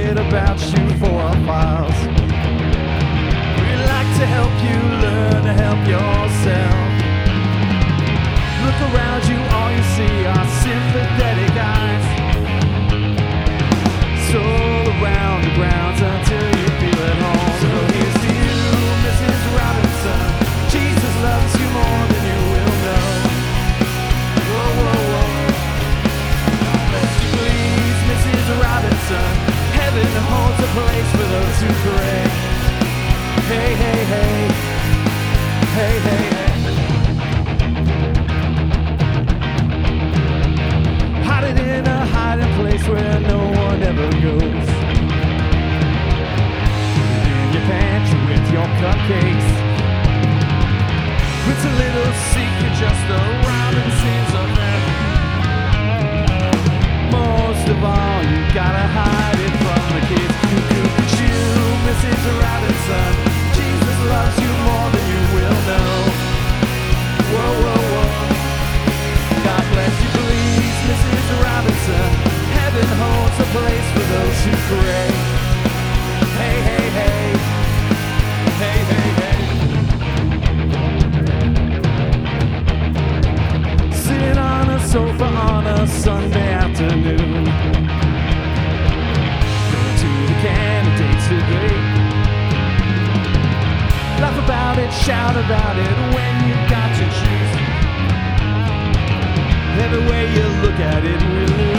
bit about you for our files. We'd like to help you learn to help yourself. Look around you, all you see are sympathetic eyes. Stroll around the grounds until you feel at home. So here's to you, Mrs. Robinson. Jesus loves you more than you will know. Whoa, whoa, whoa. Bless you, please, Mrs. Robinson. Heaven holds a place for those who pray. Hey, hey, hey. Hey, hey, hey. Hide it in a hiding place where no one ever goes. Put it in your pantry with your cupcakes. It's a little secret, just the Robinsons of them. Most of all, you gotta hide it from the kids. You, Mrs. Robinson. Jesus loves you more than you will know. Whoa, whoa, whoa. God bless you, please, Mrs. Robinson. Heaven holds a place for those who pray. Hey, hey, hey. Hey, hey, hey. Sitting on a sofa on a Sunday afternoon. Going to the candidates debate. Laugh about it, shout about it when you've got to choose. Every way you look at it really